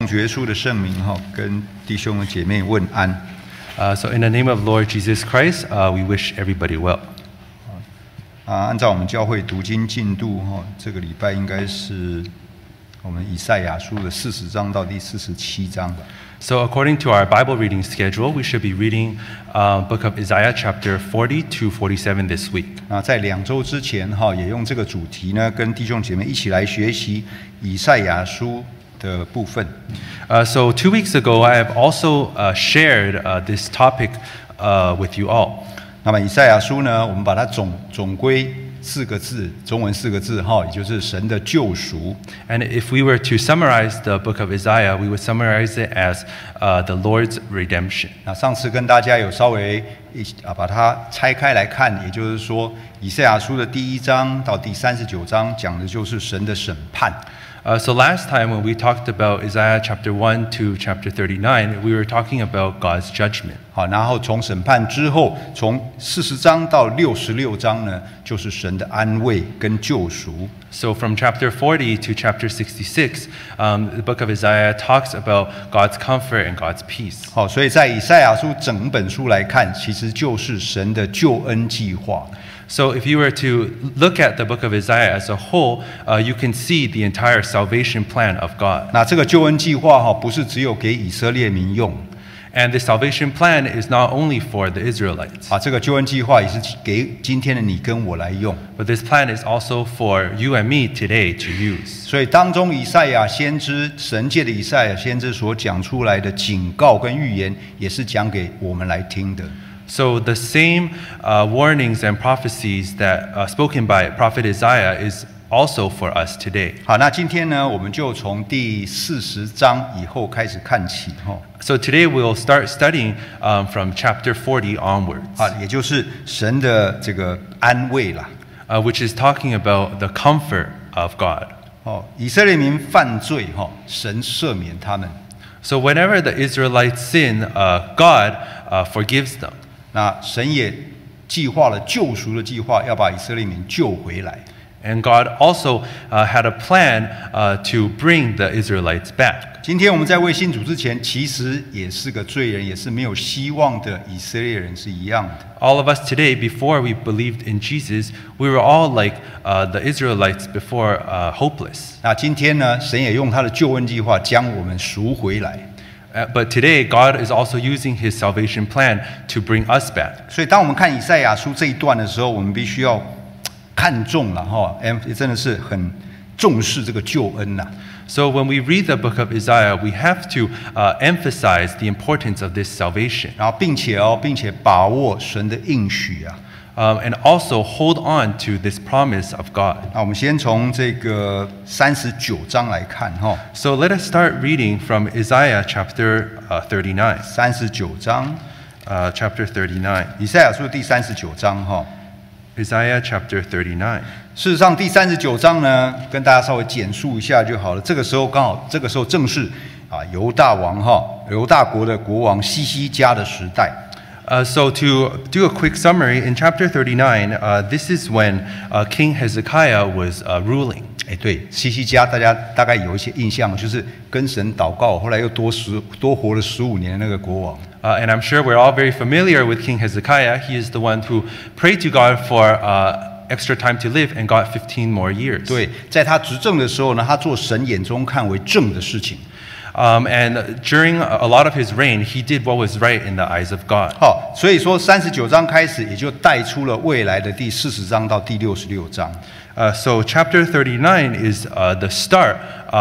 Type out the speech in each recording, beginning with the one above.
主耶稣的圣名跟弟兄姐妹问安。 So in the name of Lord Jesus Christ, we wish everybody well. 按照我们教会读经进度这个礼拜应该是我们以赛亚书的40章到第47章吧。 So according to our Bible reading schedule, we should be reading book of Isaiah chapter 40 to 47 this week. 在2周之前也用这个主题呢，跟弟兄姐妹一起来学习以赛亚书的部分。 So 2 weeks ago, I have also shared this topic with you all. 那么以赛亚书呢，我们把它总归4个字，中文4个字也就是神的救赎。 And if we were to summarize the book of Isaiah, we would summarize it as the Lord's redemption. 那上次跟大家有稍微把它拆开来看，也就是说，以赛亚书的第1章到第39章讲的就是神的审判。 So last time when we talked about Isaiah chapter 1 to chapter 39, we were talking about God's judgment. 好，然后从审判之后，从40章到66章呢，就是神的安慰跟救赎。 So from chapter 40 to chapter 66, the book of Isaiah talks about God's comfort and God's peace. 好，所以在以赛亚书整本书来看，其实就是神的救恩计划。 So if you were to look at the book of Isaiah as a whole, you can see the entire salvation plan of God. 那这个救恩计划不是只有给以色列民用。 And the salvation plan is not only for the Israelites. 这个救恩计划也是给今天的你跟我来用。 But this plan is also for you and me today to use. 所以当中以赛亚先知，神界的以赛亚先知所讲出来的警告跟预言，也是讲给我们来听的。 So the same warnings and prophecies that spoken by Prophet Isaiah is also for us today. 好，那今天呢，我们就从第40章以后开始看起。 So today we'll start studying from chapter 40 onwards. 也就是神的这个安慰啦。 Which is talking about the comfort of God. 以色列民犯罪，神赦免他们。 So whenever the Israelites sin, God forgives them. 那神也计划了救赎的计划，要把以色列民救回来。 And God also had a plan to bring the Israelites back. 今天我们在为信主之前，其实也是个罪人，也是没有希望的以色列人是一样的。 All of us today, before we believed in Jesus, we were all like the Israelites before, hopeless. 那今天呢，神也用他的救恩计划将我们赎回来。 But today, God is also using His salvation plan to bring us back. 所以，当我们看以赛亚书这一段的时候，我们必须要看重了真的是很重视这个救恩呐。 So when we read the book of Isaiah, we have to emphasize the importance of this salvation. 然后，并且把握神的应许啊。 And also hold on to this promise of God. 那我们先从这个39章来看 So let us start reading from Isaiah chapter 39. 39章 chapter 39. 以赛亚书第39章 Isaiah chapter 39. 事实上，第39章呢，跟大家稍微简述一下就好了。这个时候正是犹大国的国王西西家的时代。 So to do a quick summary, in chapter 39, this is when King Hezekiah was ruling. 对，西西家大家大概有一些印象，就是跟神祷告，后来又多活了15年的那个国王。 And I'm sure we're all very familiar with King Hezekiah. He is the one who prayed to God for extra time to live and got 15 more years. 对，在他执政的时候呢，他做神眼中看为正的事情。 And during a lot of his reign, he did what was right in the eyes of God. 好，所以说39章开始，也就带出了未来的第40章到第66章。 So chapter 39 is the start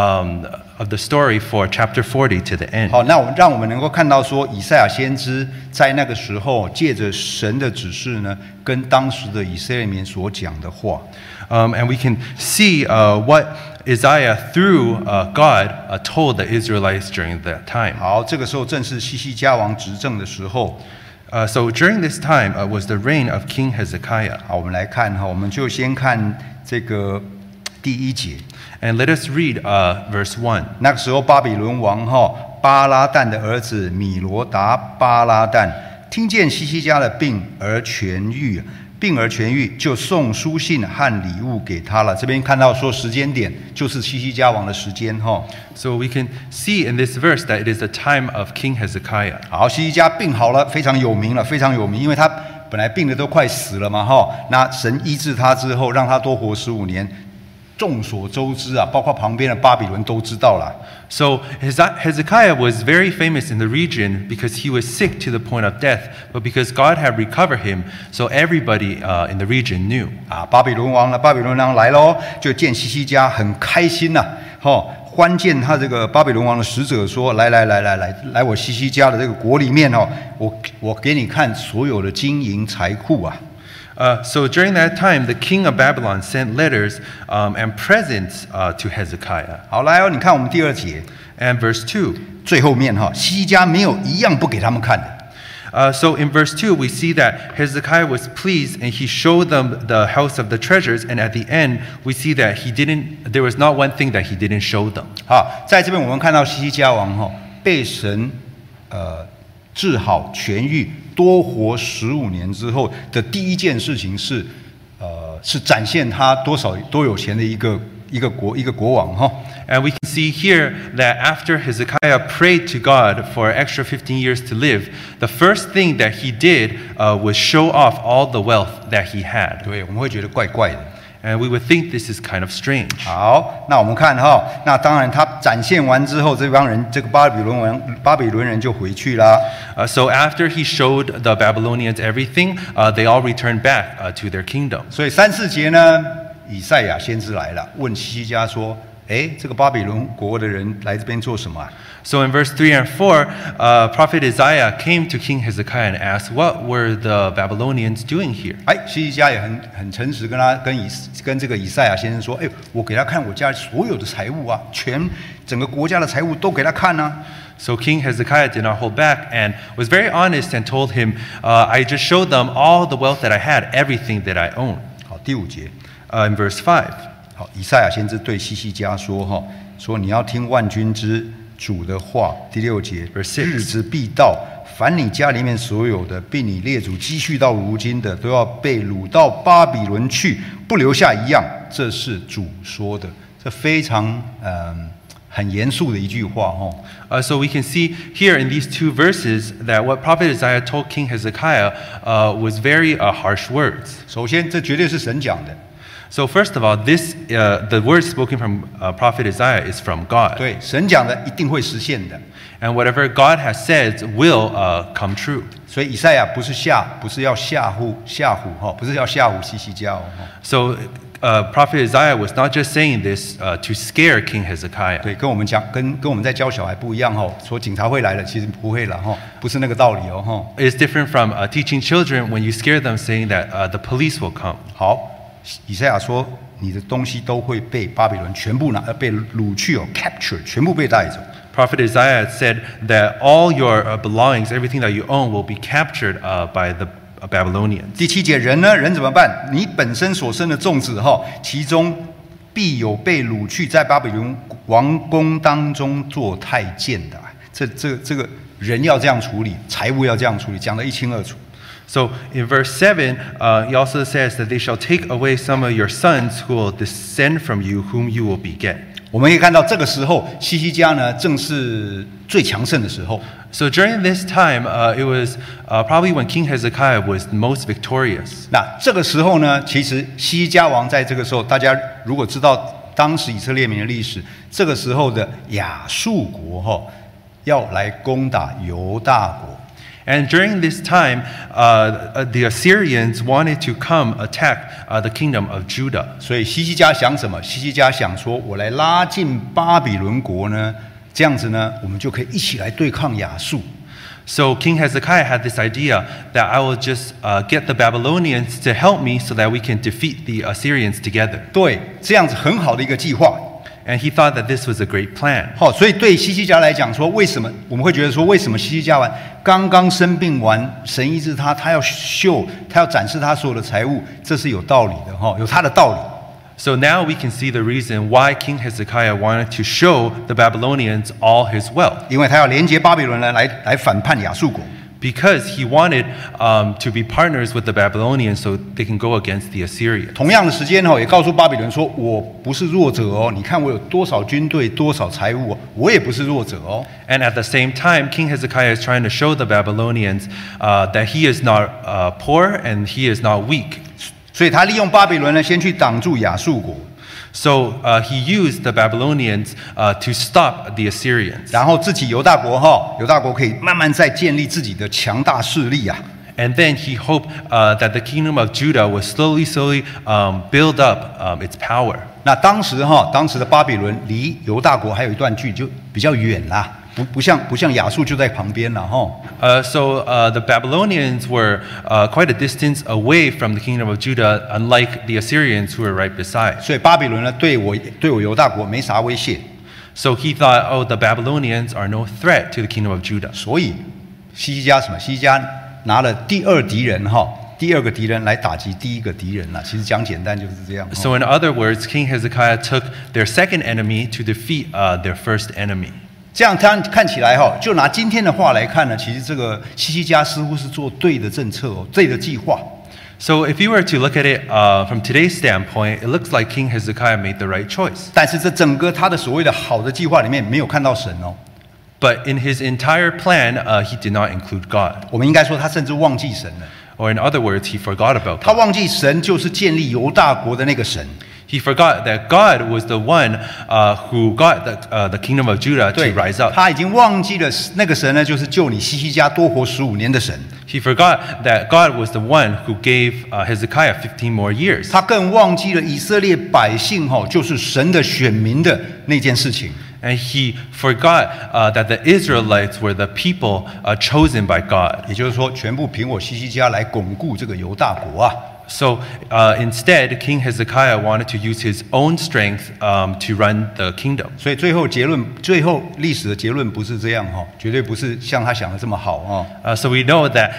of the story for chapter 40 to the end. 好，那让我们能够看到说，以赛亚先知在那个时候借着神的指示呢，跟当时的以色列民所讲的话。 And we can see what Isaiah, through God, told the Israelites during that time. 好，这个时候正是西西家王执政的时候。 So during this time was the reign of King Hezekiah. 好，我们来看我们就先看这个第1节。 And let us read verse 1. 那个时候，巴比伦王巴拉旦的儿子米罗达巴拉旦听见西西家的病而痊愈， 病而痊愈，就送书信和礼物给他了。这边看到说时间点就是西西家王的时间哈。 So we can see in this verse that it is the time of King Hezekiah. 好，西西家病好了，非常有名了，非常有名，因为他本来病的都快死了嘛哈。那神医治他之后，让他多活15年。众所周知啊，包括旁边的巴比伦都知道了。 So Hezekiah was very famous in the region because he was sick to the point of death, but because God had recovered him, so everybody in the region knew. 啊，巴比伦王来喽，就见西西家很开心呐、欢见他这个巴比伦王的使者说：“来，我西西家的这个国里面哦，我给你看所有的金银财库啊。” So during that time, the king of Babylon sent letters and presents to Hezekiah. 好，来哦，你看我们第2节 And verse 2. 最后面哈，西西家没有一样不给他们看的。 So in verse 2, we see that Hezekiah was pleased and he showed them the house of the treasures. And at the end, we see that there was not one thing that he didn't show them. 好，在这边我们看到西西家王哈被神治好痊愈。多活15年之后的第一件事情是展现他多有钱的一个国王哈。 And we can see here that after Hezekiah prayed to God for an extra 15 years to live, the first thing that he did was show off all the wealth that he had. 对，我们会觉得怪怪的。 And we would think this is kind of strange. 好，那我们看哈，那当然他展现完之后，这个巴比伦人就回去啦。 So after he showed the Babylonians everything, they all returned back to their kingdom. 所以3、4节呢，以赛亚先知来了，问西西家说：“这个巴比伦国的人来这边做什么啊？” So in verse 3 and 4, Prophet Isaiah came to King Hezekiah and asked, "What were the Babylonians doing here?" 西西家也很诚实，跟这个以赛亚先生说：“我给他看我家所有的财物啊，整个国家的财物都给他看啊。” So King Hezekiah did not hold back and was very honest and told him, "I just showed them all the wealth that I had, everything that I own." 好，第5节 ，in verse 5. 好，以赛亚先知对西西家说：“说你要听万军之主的话。”第6节，日子必到，凡你家里面所有的，并你列祖积蓄到如今的，都要被掳到巴比伦去，不留下一样。这是主说的，这非常很严肃的一句话 So we can see here in these 2 verses that what Prophet Isaiah told King Hezekiah was very harsh words. 首先，这绝对是神讲的。 So first of all, the words spoken from Prophet Isaiah is from God. 对，神讲的一定会实现的。 And whatever God has said will come true. 所以以赛亚不是要吓唬不是要吓唬西西家 So Prophet Isaiah was not just saying this to scare King Hezekiah. 对，跟我们在教小孩不一样说警察会来了，其实不会了不是那个道理 It's different from teaching children when you scare them, saying that the police will come. 好。以赛亚说：“你的东西都会被巴比伦全部被掳去capture， 全部被带走。” Prophet Isaiah said that all your belongings, everything that you own, will be captured by the Babylonians. 第7节，人怎么办？你本身所生的众子其中必有被掳去，在巴比伦王宫当中做太监的。这个人要这样处理，财物要这样处理，讲得一清二楚。 So in verse 7, he also says that they shall take away some of your sons who will descend from you, whom you will beget. 我们可以看到，这个时候西西家呢，正是最强盛的时候。 So during this time, it was probably when King Hezekiah was most victorious. 那这个时候呢，其实西西家王在这个时候，大家如果知道当时以色列民的历史，这个时候的亚述国要来攻打犹大国。 And during this time, the Assyrians wanted to come attack the kingdom of Judah. 所以西西家想什么？西西家想说：“我来拉进巴比伦国呢，这样子呢，我们就可以一起来对抗亚述。” So King Hezekiah had this idea that I will just get the Babylonians to help me so that we can defeat the Assyrians together. 对，这样子很好的一个计划。 And he thought that this was a great plan. 好，所以对西西家来讲说，为什么我们会觉得说，为什么西西家刚刚生病完，神医治他，他要展示他所有的财物，这是有道理的有他的道理。 So now we can see the reason why King Hezekiah wanted to show the Babylonians all his wealth. 因为他要连接巴比伦人来反叛亚述国。 because he wanted to be partners with the Babylonians so they can go against the Assyrians. 同样的时间也告诉巴比伦说，我不是弱者哦，你看我有多少军队，多少财物，我也不是弱者哦。 And at the same time, King Hezekiah is trying to show the Babylonians that he is not poor and he is not weak. 所以他利用巴比伦呢，先去挡住亚述国。 So he used the Babylonians to stop the Assyrians. 然后自己犹大国犹大国可以慢慢再建立自己的强大势力啊。 And then he hoped that the kingdom of Judah would slowly build up its power. 那当时的巴比伦离犹大国还有一段距离，就比较远啦，不像亚述就在旁边啦 So the Babylonians were quite a distance away from the kingdom of Judah, unlike the Assyrians who were right beside. 所以巴比伦呢对我犹大国没啥威胁。 So he thought, oh, the Babylonians are no threat to the kingdom of Judah. 所以西西家拿了第二个敌人来打击第一个敌人啦。其实讲简单就是这样。 So in other words, King Hezekiah took their second enemy to defeat their first enemy. 这样看起来就拿今天的话来看呢，其实这个西西家似乎是做对的政策对的计划。 So if you were to look at it from today's standpoint, it looks like King Hezekiah made the right choice. 但是这整个他的所谓的好的计划里面没有看到神 But in his entire plan, he did not include God. 我们应该说他甚至忘记神了。 Or in other words, he forgot about 他 God. 忘记神就是建立犹大国的那个神。 He forgot that God was the one who got the kingdom of Judah to 对， rise up. 他已经忘记了那个神呢，就是救你西西家多活15年的神。 He forgot that God was the one who gave Hezekiah 15 more years. 他更忘记了以色列百姓就是神的选民的那件事情。 And he forgot that the Israelites were the people chosen by God. 也就是说，全部凭我西西家来巩固这个犹大国啊。 So instead, King Hezekiah wanted to use his own strength to run the kingdom. 所以最后历史的结论不是这样绝对不是像他想的这么好 So we know that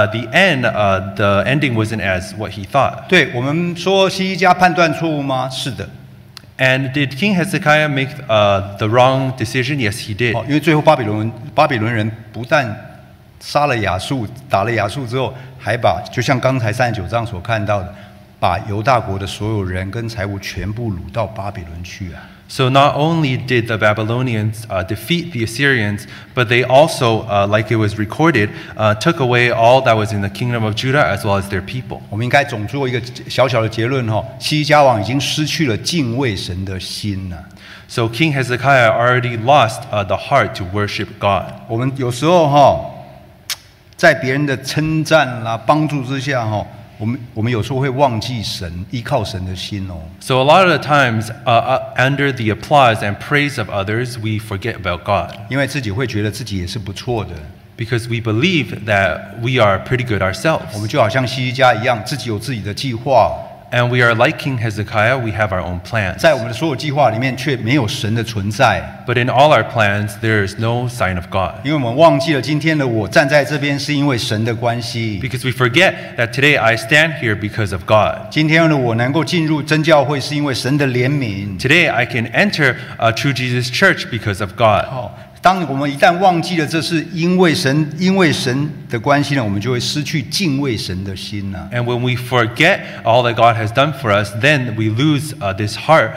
the ending wasn't as what he thought. 对，我们说西西家判断错误吗？是的。 And did King Hezekiah make the wrong decision? Yes, he did. 因为最后巴比伦人不但杀了亚述，打了亚述之后，还就像刚才39章所看到的，把犹大国的所有人跟财物全部掳到巴比伦去啊。 So not only did the Babylonians defeat the Assyrians, but they also, like it was recorded, took away all that was in the kingdom of Judah as well as their people. 我们应该总做一个小小的结论西西家王已经失去了敬畏神的心了。 So King Hezekiah already lost the heart to worship God. 我们有时候在别人的称赞啦、帮助之下我们有时候会忘记神，依靠神的心 So a lot of the times, under the applause and praise of others, we forget about God. 因为自己会觉得自己也是不错的。 Because we believe that we are pretty good 我 ourselves. 们就好像西西家一样，自己有自己的计划， And we are like King Hezekiah, we have our own plans. 在我们的所有计划里面却没有神的存在， But in all our plans, there is no sign of God. 因为我们忘记了今天的我站在这边是因为神的关系。 Because we forget that today I stand here because of God. 今天的我能够进入真教会，是因为神的怜悯。 Today I can enter True Jesus Church because of God. 当我们一旦忘记了这是因为神的关系呢，我们就会失去敬畏神的心呐。 And when we forget all that God has done for us, then we lose this heart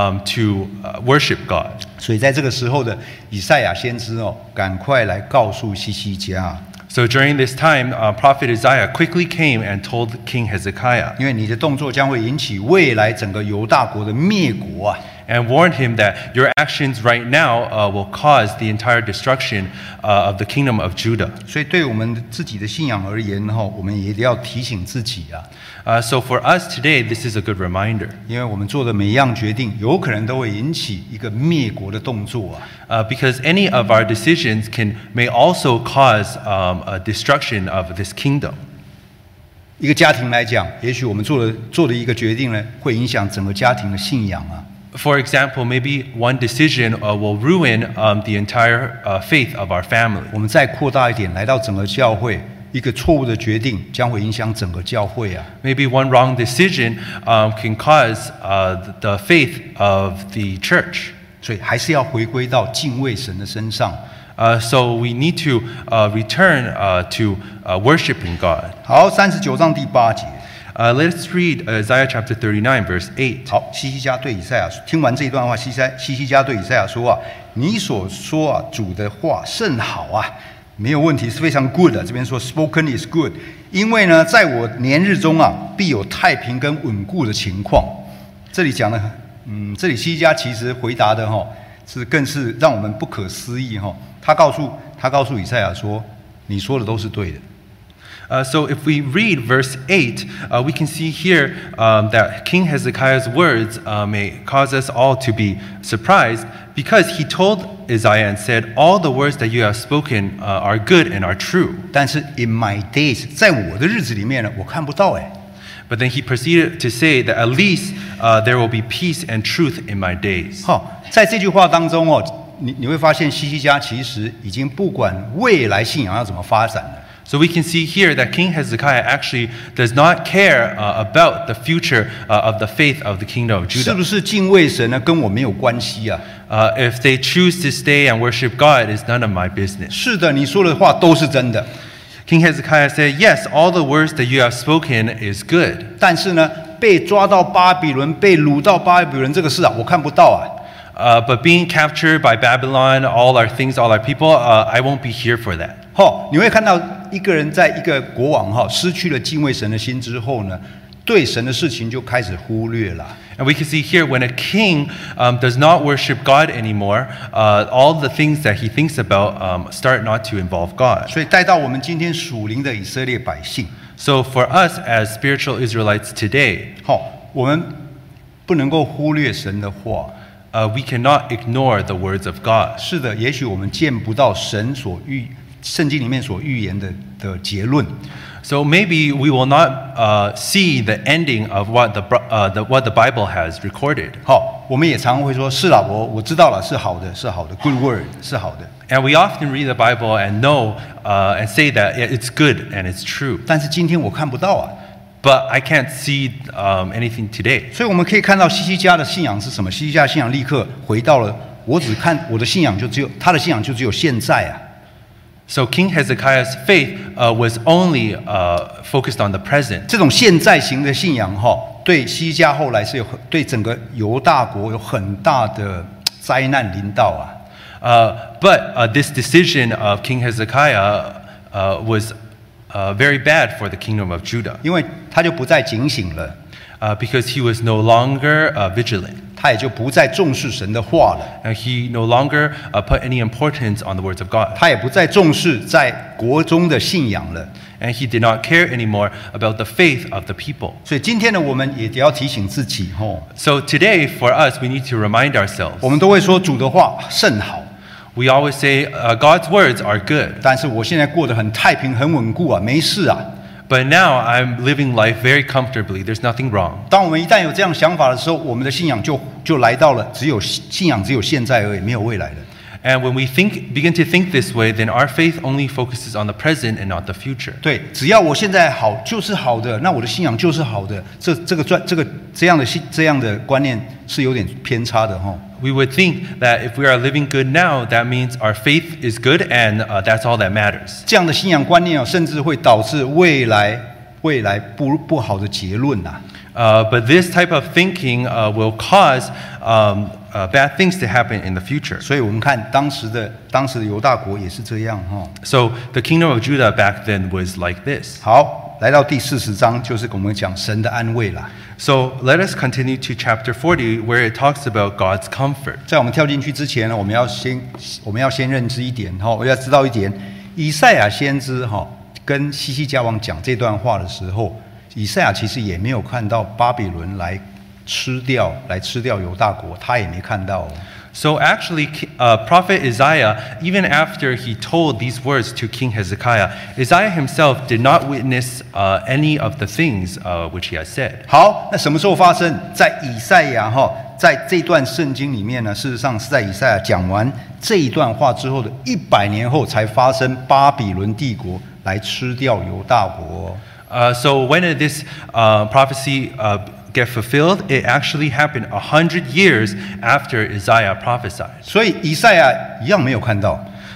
to worship God. 所以在这个时候的以赛亚先知赶快来告诉西西家， So during this time, Prophet Isaiah quickly came and told King Hezekiah 因为你的动作将会引起未来整个犹大国的灭国啊。 and warned him that your actions right now will cause the entire destruction of the kingdom of Judah. 所以对我们自己的信仰而言我们也一定要提醒自己啊， So for us today, this is a good reminder. 因为我们做的每一样决定，有可能都会引起一个灭国的动作啊。 Because any of our decisions may also cause a destruction of this kingdom. 一个家庭来讲，也许我们做的一个决定呢，会影响整个家庭的信仰啊。 For example, maybe one decision will ruin the entire faith of our family. 我们再扩大一点，来到整个教会，一个错误的决定将会影响整个教会啊。 Maybe one wrong decision can cause the faith of the church. 所以还是要回归到敬畏神的身上。 So we need to return to worshiping God. 好，39章第8节。 Let's read Isaiah chapter 39, verse 8. 好，西西家对以赛亚听完这一段话，西西家对以赛亚说啊，你所说啊，主的话甚好啊，没有问题，是非常 good 的。这边说 spoken is good， 因为呢，在我年日中啊，必有太平跟稳固的情况。这里讲的，这里西西家其实回答的更是让我们不可思议他告诉以赛亚说，你说的都是对的。 So if we read verse 8, we can see here that King Hezekiah's words may cause us all to be surprised because he told Isaiah and said, all the words that you have spoken are good and are true. 但是 in my days， 在我的日子里面呢，我看不到哎。 But then he proceeded to say that at least there will be peace and truth in my days. 在这句话当中你会发现西西家其实已经不管未来信仰要怎么发展了。 So we can see here that King Hezekiah actually does not care about the future of the faith of the kingdom of Judah. 是不是敬畏神呢？跟我没有关系啊。 If they choose to stay and worship God, is none of my business. 是的，你说的话都是真的。 King Hezekiah said, yes, all the words that you have spoken is good. 但是呢，被抓到巴比伦，被掳到巴比伦这个事啊，我看不到啊。 But being captured by Babylon, all our things, all our people, I won't be here for that. 你会看到一个人在一个国王失去了敬畏神的心之后呢，对神的事情就开始忽略了。 And we can see here when a king does not worship God anymore, all the things that he thinks about start not to involve God. 所以带到我们今天属灵的以色列百姓。 So for us as spiritual Israelites today, 我们不能够忽略神的话。 we cannot ignore the words of God. 是的，也许我们见不到神圣经里面所预言的结论。 So maybe we will not see the ending of what the Bible has recorded. 我们也常常会说，是啦，我知道了，是好的，是好的 ，good word， 是好的。 And we often read the Bible and know and say that it's good and it's true. 但是今天我看不到啊。 But I can't see anything today. 所以我们可以看到西西家的信仰是什么？西西家的信仰立刻回到了，我只看我的信仰就只有他的信仰就只有现在啊。 So King Hezekiah's faith was only focused on the present. 这种现在型的信仰对西西家后来是对整个犹大国有很大的灾难临到啊。 But this decision of King Hezekiah was very bad for the kingdom of Judah. 因为他就不再警醒了。 Because he was no longer vigilant. 他也就不再重视神的话了。 And he no longer put any importance on the words of God. 他也不再重视在国中的信仰了。 And he did not care anymore about the faith of the people. 所以今天呢，我们也得要提醒自己 So today, for us, we need to remind ourselves. 我们都会说主的话甚好。 We always say God's words are good. 但是我现在过得很太平、很稳固啊，没事啊。 But now I'm living life very comfortably. There's nothing wrong. 当我们一旦有这样想法的时候，我们的信仰就来到了信仰只有现在而已，没有未来的。 And when we begin to think this way, then our faith only focuses on the present and not the future. 对，只要我现在好就是好的，那我的信仰就是好的。这样的观念是有点偏差的 We would think that if we are living good now, that means our faith is good and that's all that matters. 这样的信仰观念甚至会导致未来不好的结论呐。 But this type of thinking will cause bad things to happen in the future. 所以我们看当时的犹大国也是这样 So the kingdom of Judah back then was like this. 好，来到第40章，就是我们讲神的安慰啦。 So let us continue to chapter 40, where it talks about God's comfort. 在我们跳进去之前呢，我们要先认知一点我要知道一点，以赛亚先知跟西西家王讲这段话的时候，以赛亚其实也没有看到巴比伦来吃掉犹大国，他也没看到 So actually, Prophet Isaiah, even after he told these words to King Hezekiah, Isaiah himself did not witness any of the things which he has said. 好，那什么时候发生？在以赛亚在这段圣经里面呢，事实上是在以赛亚讲完这一段话之后的100年后，才发生巴比伦帝国来吃掉犹大国。 So when did this prophecy get fulfilled? It actually happened 100 years after Isaiah prophesied. 所以以赛亚一样没有看到。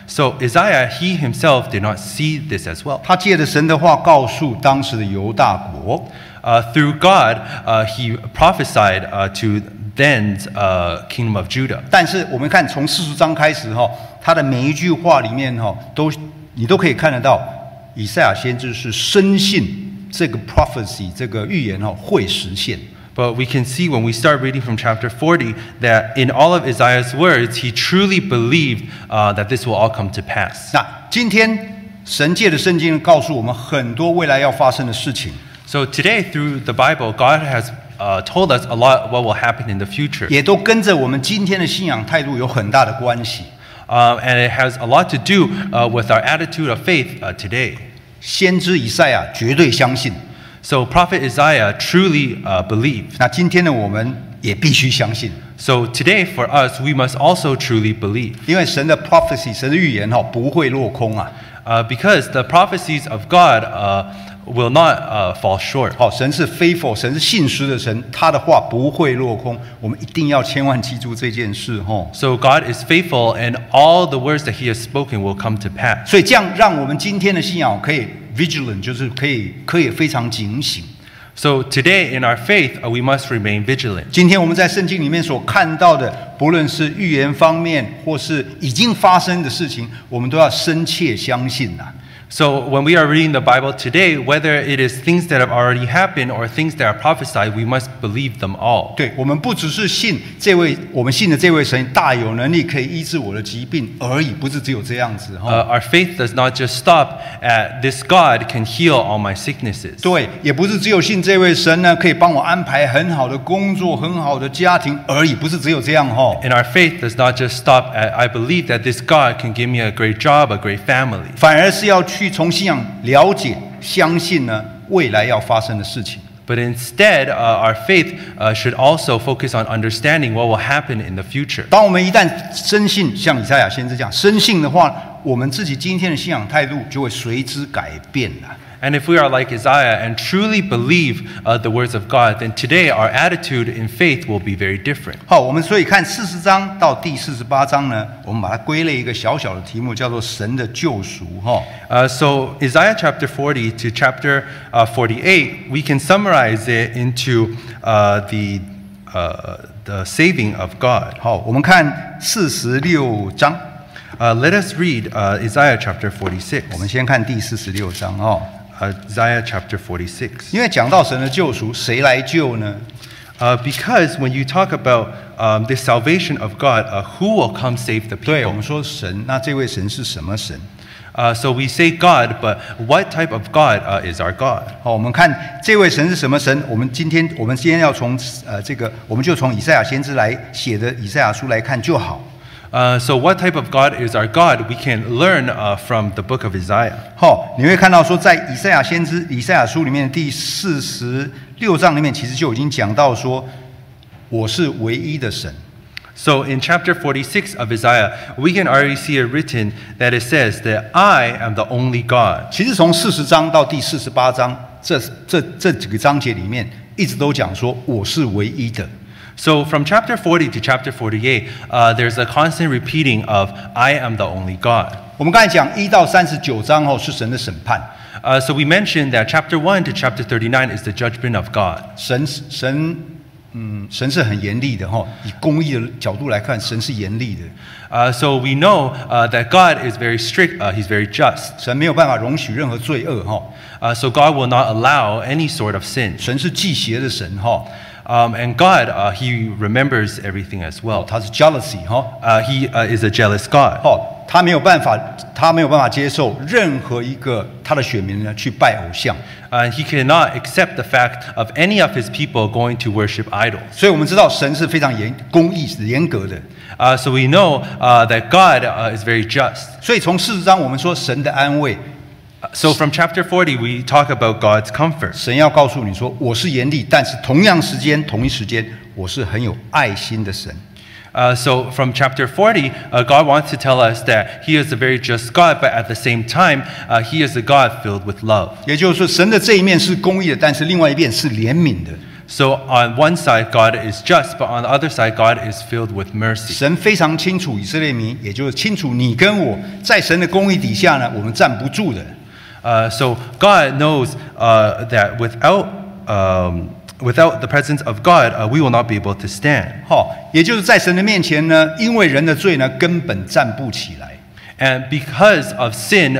So Isaiah, he himself did not see this as well. 他借着神的话告诉当时的犹大国， Through God, he prophesied to then's kingdom of Judah. 但是我们看从40章开始哈，他的每一句话里面哈，你都可以看得到，以赛亚先知是深信这个 prophecy 这个预言哈会实现。 But we can see when we start reading from chapter 40 that in all of Isaiah's words, he truly believed that this will all come to pass. 那今天神借的圣经告诉我们很多未来要发生的事情， So today, through the Bible, God has told us a lot what will happen in the future. 也都跟着我们今天的信仰态度有很大的关系。 And it has a lot to do with our attitude of faith today. 先知以赛亚绝对相信， So Prophet Isaiah truly believed. 那今天的我们也必须相信， So today for us, we must also truly believe. 因为神的 prophecy 神的预言哈不会落空啊。 Because the prophecies of God will not fall short. 好，神是 faithful， 神是信实的神，他的话不会落空，我们一定要千万记住这件事哈。 So God is faithful, and all the words that He has spoken will come to pass. 所以这样让我们今天的信仰可以 vigilant， 就是可以非常警醒。 So today in our faith, we must remain vigilant. 今天我们在圣经里面所看到的，不论是预言方面，或是已经发生的事情，我们都要深切相信呐。 So when we are reading the Bible today, whether it is things that have already happened or things that are prophesied, we must believe them all. 对，我们不只是信这位，我们信的这位神大有能力可以医治我的疾病而已，不是只有这样子哈。 Our faith does not just stop at this God can heal all my sicknesses. 对，也不是只有信这位神呢，可以帮我安排很好的工作、很好的家庭而已，不是只有这样哈。 And our faith does not just stop at I believe that this God can give me a great job, a great family. 反而是要去从信仰了解、相信呢未来要发生的事情。 But instead, our faith should also focus on understanding what will happen in the future. 当我们一旦深信，像以赛亚先知这样深信的话，我们自己今天的信仰态度就会随之改变了。 And if we are like Isaiah and truly believe the words of God, then today our attitude in faith will be very different. 好，我们所以看40章到第48章呢，我们把它归类一个小小的题目，叫做神的救赎。哈， So Isaiah chapter 40 to chapter 48, we can summarize it into the saving of God. 好，我们看46章， Let us read Isaiah chapter 46. 我们先看第46章哦。 Isaiah chapter 46. 因为讲到神的救赎，谁来救呢？ Because when you talk about the salvation of God, who will come save the 对，我 people? 们说神，那这位神是什么神？ So we say God, but what type of God is our God? 好，我们看这位神是什么神？我们今天要从我们就从以赛亚先知来写的以赛亚书来看就好。 So what type of God is our God? We can learn from the book of Isaiah. 好，你会看到说，在以赛亚书里面的第46章里面，其实就已经讲到说，我是唯一的神。 So in chapter 46 of Isaiah, we can already see it written that it says that I am the only God. 其实从40章到第48章，这几个章节里面，一直都讲说我是唯一的。 So from chapter 40 to chapter 48, there's a constant repeating of I am the only God. 我们刚才讲1到39章后是神的审判， So we mentioned that chapter 1 to chapter 39 is the judgment of God. 神是很严厉的哈，以公义的角度来看，神是严厉的， So we know that God is very strict, He's very just. 神没有办法容许任何罪恶哈， So God will not allow any sort of sin. 神是忌邪的神哈， And God, He remembers everything as well. 他是 jealousy 哈， He is a jealous God. 他没有办法接受任何一个他的选民呢去拜偶像， He cannot accept the fact of any of His people going to worship idols. 所以我们知道神是非常公义严格的， So we know that God is very just. 所以从40章我们说神的安慰， So from chapter 40, we talk about God's comfort. 神要告诉你说我是严厉，但是同一时间我是很有爱心的神。 So from chapter 40, God wants to tell us that He is a very just God, but at the same time, He is a God filled with love. 也就是说，神的这一面是公义的，但是另外一面是怜悯的。 So on one side, God is just, but on the other side, God is filled with mercy. 神非常清楚以色列民，也就是清楚你跟我，在神的公义底下呢，我们站不住的。 So God knows that without the presence of God, we will not be able to stand. 也就是在神的面前呢，因为人的罪呢，根本站不起来。 And because of sin,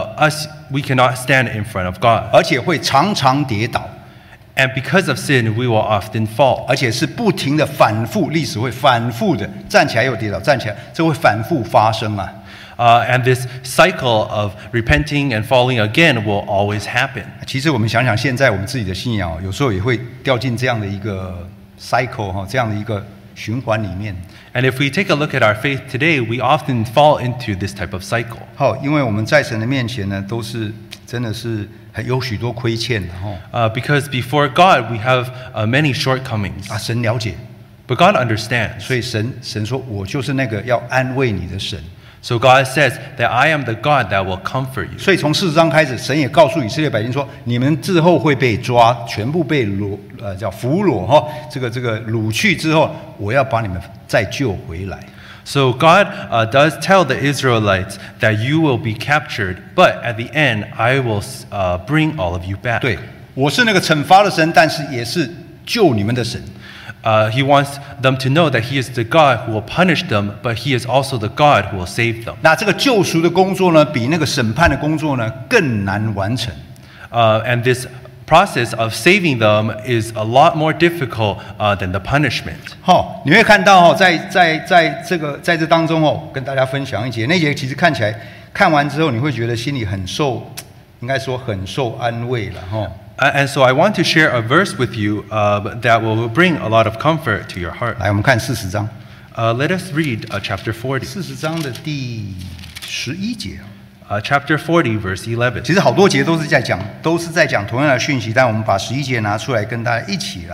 we cannot stand in front of God. 而且会常常跌倒。 And because of sin, we will often fall. 而且是不停的反复，历史会反复的站起来又跌倒，站起来，这会反复发生啊。 And this cycle of repenting and falling again will always happen. 其实我们想想，现在我们自己的信仰，有时候也会掉进这样的一个 cycle 这样的一个循环里面。 And if we take a look at our faith today, we often fall into this type of cycle. 因为我们在神的面前呢，都是真的是有许多亏欠的 Because before God, we have many shortcomings. 神了解， But God understands. 所以神说，我就是那个要安慰你的神。 So God says that I am the God that will comfort you. 所以从40章开始，神也告诉以色列百姓说，你们之后会被抓，全部被叫俘虏这个掳去之后，我要把你们再救回来。 So God does tell the Israelites that you will be captured, but at the end, I will bring all of you back. 对，我是那个惩罚的神，但是也是救你们的神。 He wants them to know that He is the God who will punish them, but He is also the God who will save them. 那这个救赎的工作呢，比那个审判的工作呢更难完成。 And this process of saving them is a lot more difficult than the punishment. 你会看到在这当中跟大家分享一节，那节其实看起来看完之后，你会觉得心里应该说很受安慰了 And so I want to share a verse with you that will bring a lot of comfort to your heart. 来，我们看40章。 Let us read chapter 40. 40章的第11节。 Chapter 40, verse 11. 其实好多节都是在讲同样的讯息，但我们把11节拿出来跟大家一起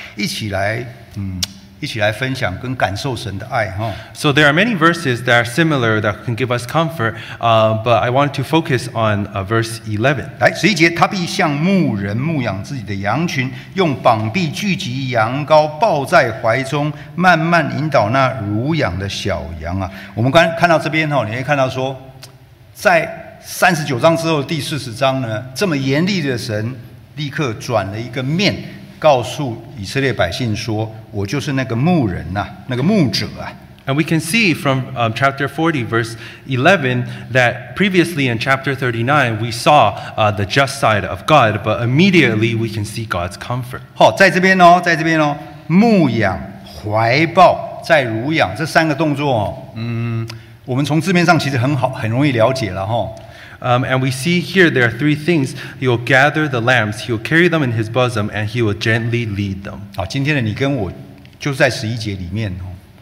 来分享跟感受神的爱 So there are many verses that are similar that can give us comfort, but I want to focus on verse 11. 来，11节，他必像牧人牧养自己的羊群，用膀臂聚集羊羔，抱在怀中，慢慢引导那乳养的小羊啊。我们刚看到这边你会看到说，在39章之后第40章呢，这么严厉的神立刻转了一个面，告诉以色列百姓说：“我就是那个牧人那个牧者啊。” And we can see from chapter 40, verse 11, that previously in chapter 39, we saw the just side of God, but immediately we can see God's comfort. 在这边牧养、怀抱、再乳养这3个动作我们从字面上其实很容易了解了 And we see here there are 3 things. He will gather the lambs, he will carry them in his bosom, and he will gently lead them. 好，今天的你跟我就是在11节里面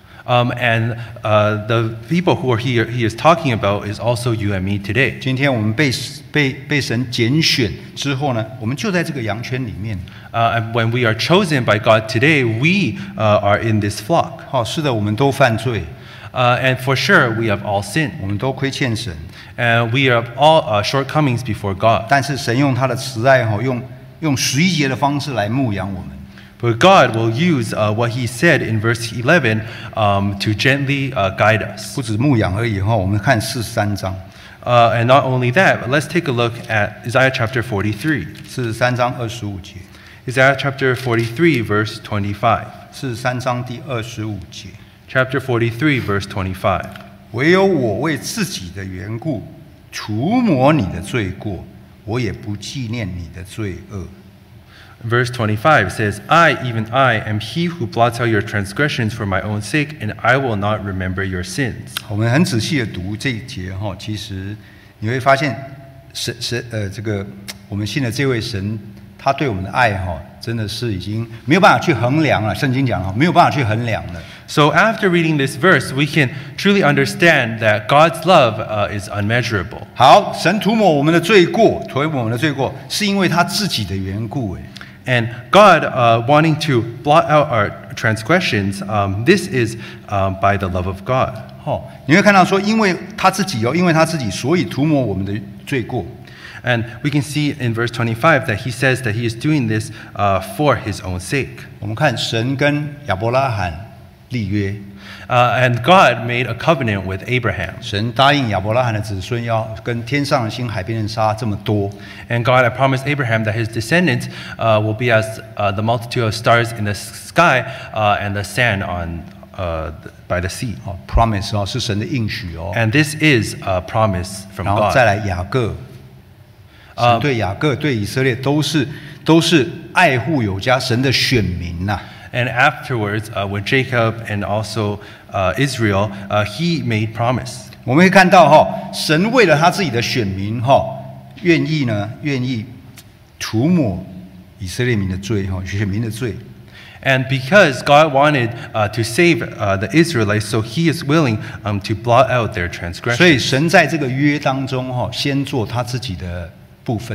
And the people who are here he is talking about is also you and me today. 今天我们被神拣选之后呢，我们就在这个羊圈里面。 And when we are chosen by God today, we are in this flock. 是的，我们都犯罪。 And for sure, we have all sinned. 我们都亏欠神。 And we have all shortcomings before God. 但是神用他的慈爱用11节的方式来牧养我们。 But God will use what He said in verse 11 to gently guide us. 不止牧养而已我们看43章。 And not only that, but let's take a look at Isaiah chapter 43. 43章25节。 Isaiah chapter 43, verse 25. 43章第25节。 Chapter 43, verse 25. 唯有我为自己的缘故除抹你的罪过，我也不纪念你的罪恶。 Verse 25 says, I, even I, am he who blots out your transgressions for my own sake, and I will not remember your sins. 我们很仔细的读这一节其实你会发现这个我们信的这位神，他对我们的爱真的是已经没有办法去衡量了。圣经讲没有办法去衡量了。 So after reading this verse, we can truly understand that God's love is unmeasurable. 好，神涂抹我们的罪过，是因为他自己的缘故。 And God wanting to blot out our transgressions, this is by the love of God. 你会看到说，因为他自己，所以涂抹我们的罪过。 And we can see in verse 25 that he says that he is doing this for his own sake. 我们看神跟亚伯拉罕立约， And God made a covenant with Abraham. 神答应亚伯拉罕的子孙要跟天上的星、海边的沙这么多。 And God had promised Abraham that his descendants will be as the multitude of stars in the sky and the sand by the sea. Promise 是神的应许哦。 And this is a promise from 然后再 God. 来雅各，神对雅各、对以色列都是爱护有加，神的选民呐、 And afterwards, with Jacob and also Israel, he made promise. 我们会看到神为了他自己的选民愿意涂抹以色列民的罪选民的罪。 And because God wanted to save the Israelites, so he is willing to blot out their 所 transgression. 以神在这个约当中先做他自己的部分。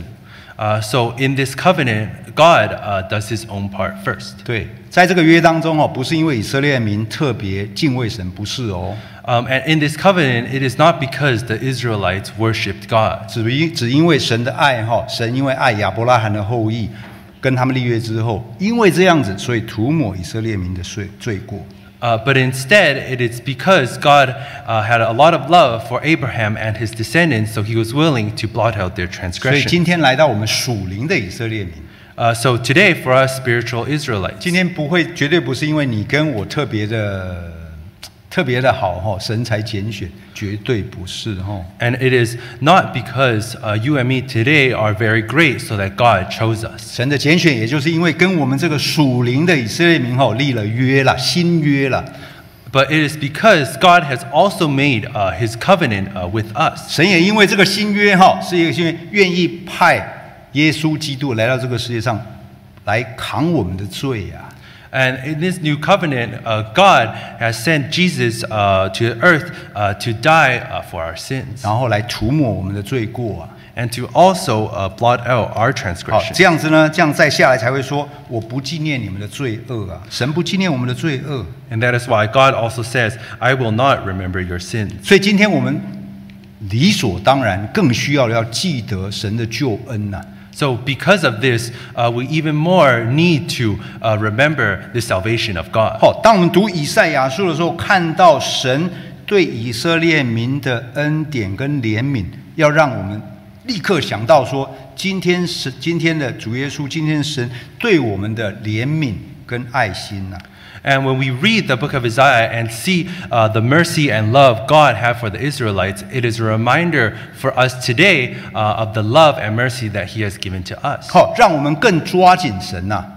So in this covenant, God does his own part first. 对，在这个约当中不是因为以色列民特别敬畏神，不是哦， And in this covenant, it is not because the Israelites worshipped God. 只因为神的爱神因为爱亚伯拉罕的后裔，跟他们立约之后，因为这样子，所以涂抹以色列民的罪过。 But instead, it is because God had a lot of love for Abraham and his descendants, so he was willing to blot out their 所以今 transgression. 天来到我们属灵的以色列民， So today, for us spiritual Israelites, 今天绝对不是因为你跟我特别的好神才拣选，绝对不是 and it is not because you and me today are very great so that God chose us. 神的拣选，也就是因为跟我们这个属灵的以色列民立了约了，新约了。 But it is because God has also made his covenant with us. 神也因为这个新约是一个新约，愿意派耶稣基督来到这个世界上，来扛我们的罪啊。 And in this new covenant, God has sent Jesus to earth to die for our sins 然后来涂抹我们的罪过啊。 and to also blot out our 好， transgression. 这样子呢，这样再下来才会说，我不纪念你们的罪恶啊。神不纪念我们的罪恶， And that is why God also says, I will not remember your sins. 所以今天我们理所当然更需要记得神的救恩呐、 So because of this, we even more need to remember the salvation of God. 好，当我们读以赛亚书的时候，看到神对以色列民的恩典跟怜悯，要让我们立刻想到说，今天的主耶稣，今天神对我们的怜悯跟爱心呐、 And when we read the book of Isaiah and see the mercy and love God had for the Israelites, it is a reminder for us today of the love and mercy that He has given to us. 好，让我们更抓紧神呐、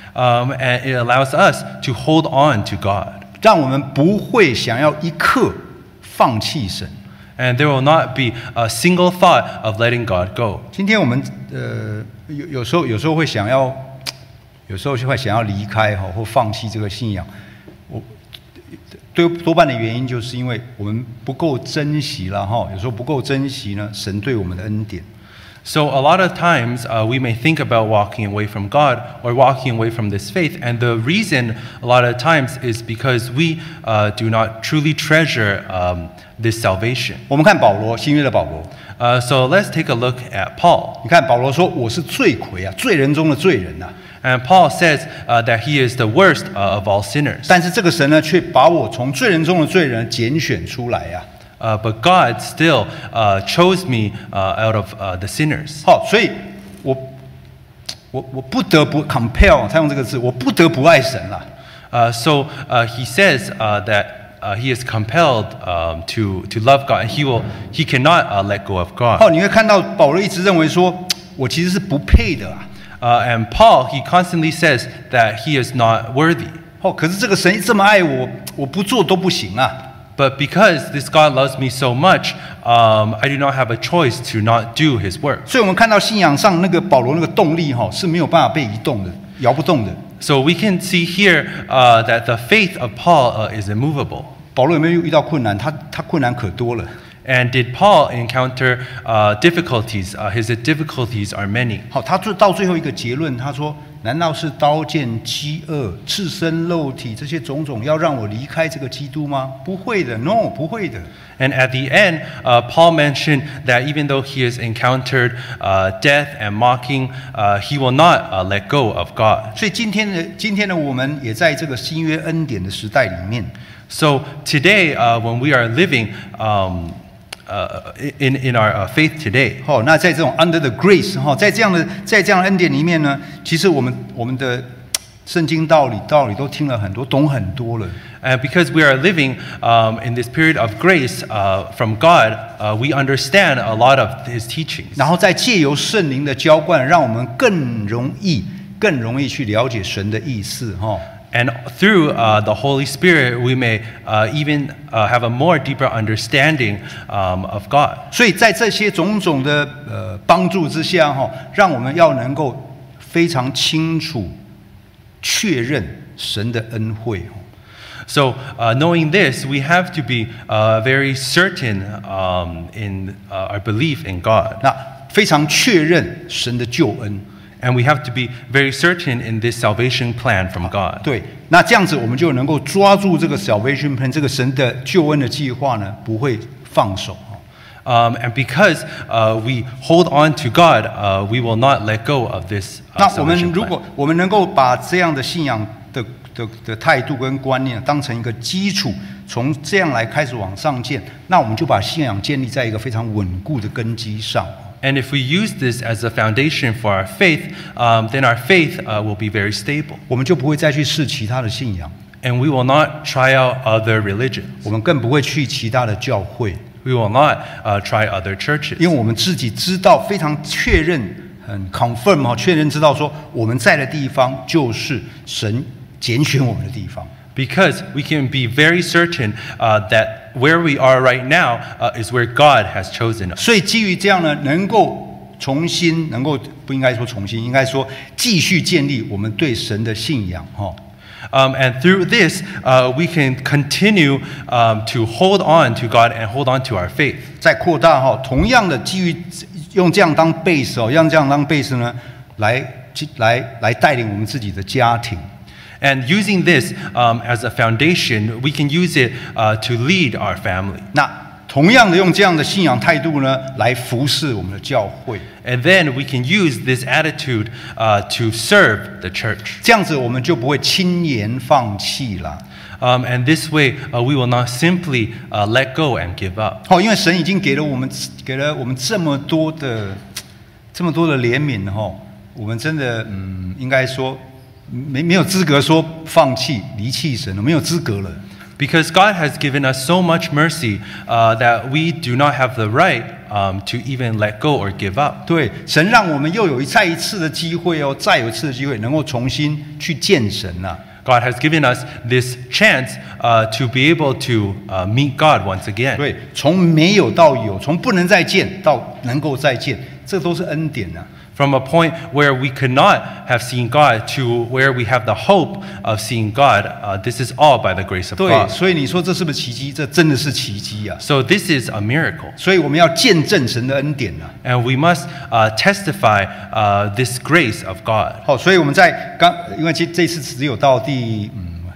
And it allows us to hold on to God. 让我们不会想要一刻放弃神。 And there will not be a single thought of letting God go. 今天我们有时候会想要，有时候就会想要离开或放弃这个信仰。多半的原因就是因为我们不够珍惜了有时候不够珍惜呢神对我们的恩典。 So a lot of times we may think about walking away from God or walking away from this faith, and the reason a lot of times is because we do not truly treasure this salvation. 我们看保罗，新约的保罗， So let's take a look at Paul. 你看保罗说：“我是罪魁啊，罪人中的罪人呐、 And Paul says that he is the worst of all sinners. 但是这个神呢，却把我从罪人中的罪人拣选出来啊。 But God still chose me out of the sinners. 好，所以我不得不 compel， 他用这个字，我不得不爱神了。 So he says that he is compelled to love God, and he cannot let go of 好， God. 你会看到保罗一直认为说，我其实是不配的啊。 And Paul, he constantly says that he is not worthy. 好，可是这个神这么爱我，我不做都不行啊。 But because this God loves me so much, I do not have a choice to not do his work. 所以我们看到信仰上那个保罗那个动力是没有办法被移动的，摇不动的。 So we can see here that the faith of Paul is immovable. 保罗有没有遇到困难？他困难可多了。 And did Paul encounter difficulties? His difficulties are many. 好，他到最后一个结论，他说：“ 难道是刀剑、饥饿、赤身露体这些种种要让我离开这个基督吗？不会的 ，no， 不会的。 And at the end, Paul mentioned that even though he has encountered death and mocking, he will not let go of God. 所以今天的我们也在这个新约恩典的时代里面。 So today, when we are living in our faith today, 那在这种 under the grace 在这样的恩典里面呢，其实我们的圣经道理都听了很多，懂很多了。 And because we are living in this period of grace from God, we understand a lot of His teachings. 然后再借由圣灵的浇灌，让我们更容易去了解神的意思 And through the Holy Spirit, we may even have a more deeper understanding of God. 所以在这些种种的帮助之下让我们要能够非常清楚确认神的恩惠。 So knowing this, we have to be very certain in our belief in God. 那非常确认神的救恩。 And we have to be very certain in this salvation plan from God. 对，那这样子我们就能够抓住这个 salvation plan， 这个神的救恩的计划呢，不会放手。 And because we hold on to God, we will not let go of this 那 salvation 如 plan. 果我们能够把这样的信仰的态度跟观念当成一个基础，从这样来开始往上建，那我们就把信仰建立在一个非常稳固的根基上。 And if we use this as a foundation for our faith, then our faith will be very stable. 我们就不会再去试其他的信仰， And we will not try out other religions. 我们更不会去其他的教会， We will not try other churches. 因为我们自己知道非常确认，很 confirm 确认知道说我们在的地方就是神拣选我们的地方。 Because we can be very certain that where we are right now is where God has chosen us. 所以基于这样呢，能够不应该说重新，应该说继续建立我们对神的信仰 And through this, we can continue to hold on to God and hold on to our faith. 再扩大同样的基于用这样当 base 用这样当 base 呢，来带领我们自己的家庭。 And using this as a foundation, we can use it to lead our family. 那同样的用这样的信仰态度呢，来服侍我们的教会。 And then we can use this attitude to serve the church. 这样子我们就不会轻言放弃了。 And this way, we will not simply let go and give up. 因为神已经给了我们这么多的怜悯我们真的应该说没有资格说放弃离弃神了，没有资格了。 Because God has given us so much mercy that we do not have the right to even let go or give up. 对，神让我们又有再一次的机会再有一次的机会，能够重新去见神了。 God has given us this chance to be able to meet God once again. 对，从没有到有，从不能再见到能够再见，这都是恩典啊。 From a point where we could not have seen God to where we have the hope of seeing God, this is all by the grace of 对， God. 所以你说这是不是奇迹？这真的是奇迹啊！ So this is a miracle. 所以我们要见证神的恩典啊。 And we must testify this grace of God. 所以我们因为这次只有到第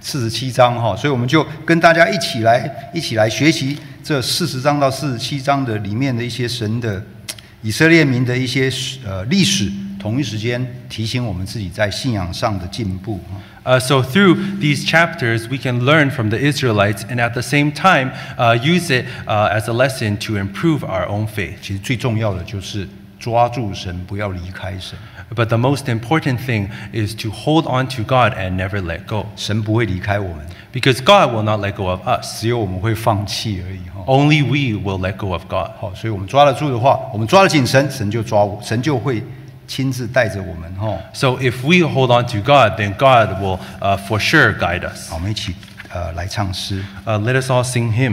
47章所以我们就跟大家一起来学习这40章到47章的里面的一些神的以色列民的一些历史，同一时间提醒我们自己在信仰上的进步。 So through these chapters, we can learn from the Israelites, and at the same time, use it as a lesson to improve our own faith. 其实最重要的就是抓住神，不要离开神。 But the most important thing is to hold on to God and never let go. 神不会离开我们， Because God will not let go of us. 只有我们会放弃而已。 Only we will let go of God. 所以我们抓得住的话，我们抓得紧神，神就抓我，神就会亲自带着我们。 So if we hold on to God, then God will for sure guide us. 好，我们一起来唱诗。 Let us all sing hymn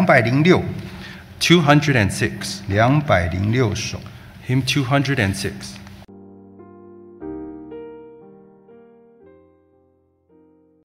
206 206. 206首。 Hymn 206.